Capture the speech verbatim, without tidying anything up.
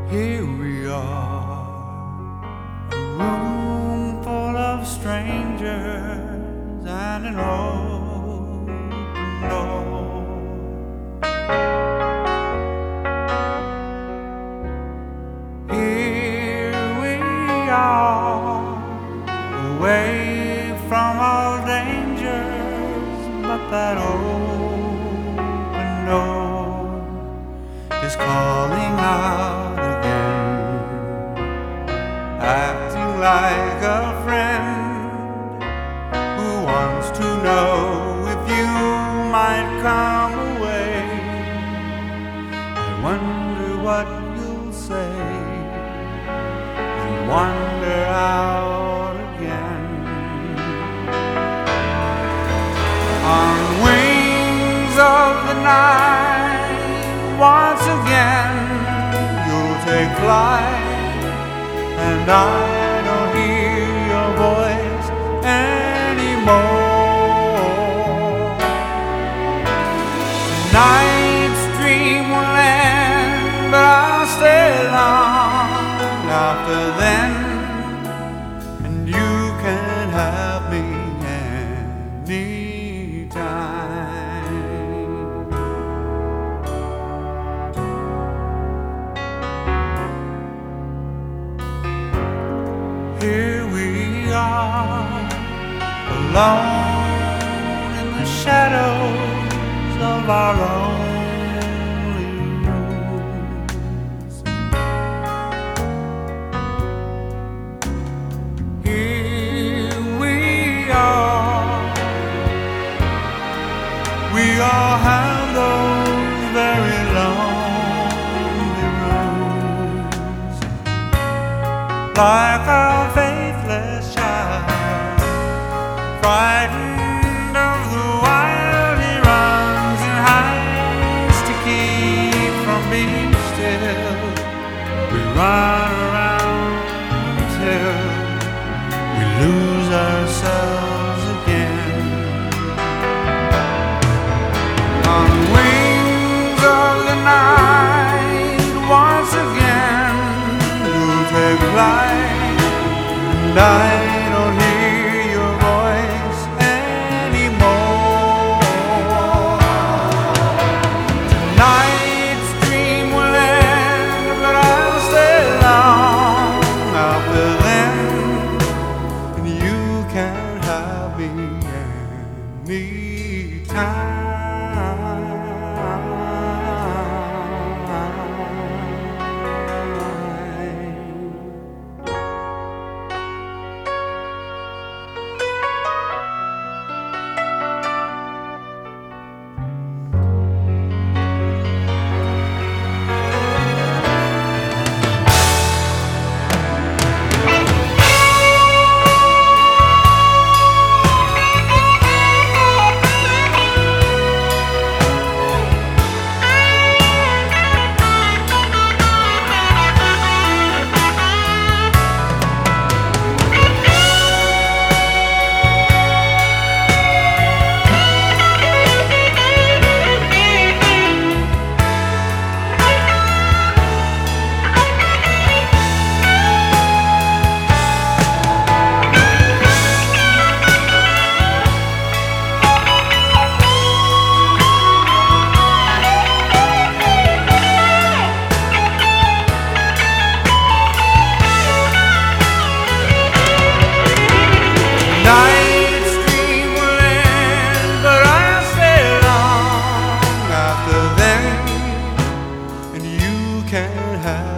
Here we are, a room full of strangers and an open door. Here we are, away from all dangers, but that open door is calling out again, acting like a friend who wants to know if you might come away. I wonder what you'll say and wander out again. On wings of the night, once again you'll take flight, and I don't hear your voice anymore. Tonight's dream will end, but I'll stay long after then, and you can have me anytime. Here we are, alone in the shadows of our lonely rooms. Here we are, we all have those very lonely rooms, like our faithless child, frightened of the wild he runs and hides to keep from being still. We run around until we lose ourselves again. On wings of the night, once again you'll take flight, and I don't hear your voice anymore. Tonight's dream will end, but I'll stay long after then, and you can have me anytime. Tonight's dream will end, but I'll stay long after then, and you can have